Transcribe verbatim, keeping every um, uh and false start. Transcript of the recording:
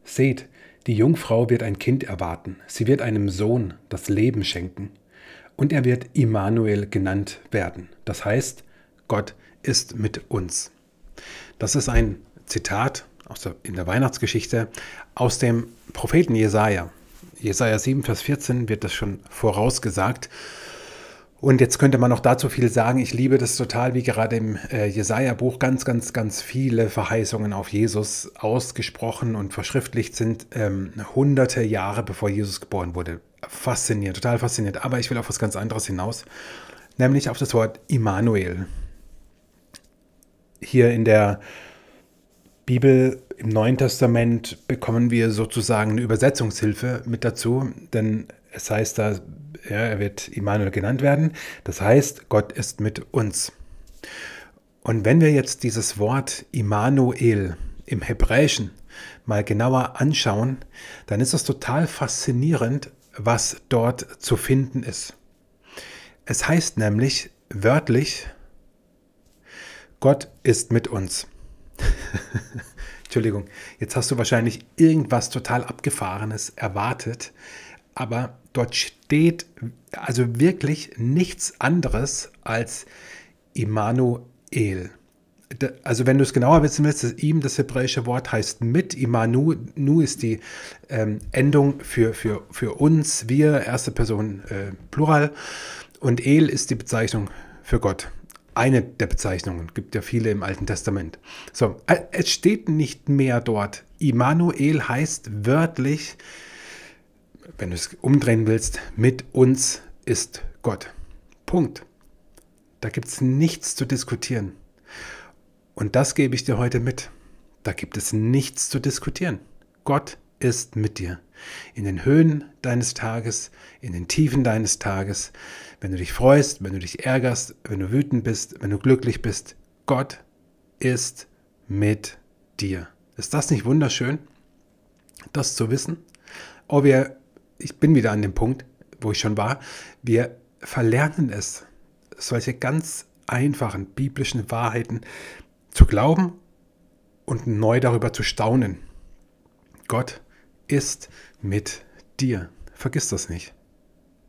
Seht, die Jungfrau wird ein Kind erwarten, sie wird einem Sohn das Leben schenken, und er wird Immanuel genannt werden. Das heißt, Gott ist mit uns. Das ist ein Zitat aus der, in der Weihnachtsgeschichte aus dem Propheten Jesaja. Jesaja sieben, Vers vierzehn wird das schon vorausgesagt. Und jetzt könnte man noch dazu viel sagen. Ich liebe das total, wie gerade im äh, Jesaja-Buch ganz, ganz, ganz viele Verheißungen auf Jesus ausgesprochen und verschriftlicht sind, ähm, hunderte Jahre bevor Jesus geboren wurde. Faszinierend, total faszinierend. Aber ich will auf was ganz anderes hinaus, nämlich auf das Wort Immanuel. Hier in der Bibel im Neuen Testament bekommen wir sozusagen eine Übersetzungshilfe mit dazu, denn es heißt da, ja, er wird Immanuel genannt werden. Das heißt, Gott ist mit uns. Und wenn wir jetzt dieses Wort Immanuel im Hebräischen mal genauer anschauen, dann ist es total faszinierend, was dort zu finden ist. Es heißt nämlich wörtlich, Gott ist mit uns. Entschuldigung, jetzt hast du wahrscheinlich irgendwas total Abgefahrenes erwartet, aber dort steht also wirklich nichts anderes als Immanuel. Also wenn du es genauer wissen willst, das ihm, das hebräische Wort heißt mit, Immanu, nu ist die ähm, Endung für, für, für uns, wir, erste Person äh, Plural, und El ist die Bezeichnung für Gott. Eine der Bezeichnungen, gibt ja viele im Alten Testament. So, es steht nicht mehr dort. Immanuel heißt wörtlich, wenn du es umdrehen willst, mit uns ist Gott. Punkt. Da gibt es nichts zu diskutieren. Und das gebe ich dir heute mit. Da gibt es nichts zu diskutieren. Gott ist mit dir. In den Höhen deines Tages, in den Tiefen deines Tages, wenn du dich freust, wenn du dich ärgerst, wenn du wütend bist, wenn du glücklich bist. Gott ist mit dir. Ist das nicht wunderschön, das zu wissen? Oh, wir, ich bin wieder an dem Punkt, wo ich schon war. Wir verlernen es, solche ganz einfachen biblischen Wahrheiten zu glauben und neu darüber zu staunen. Gott ist mit dir. Vergiss das nicht.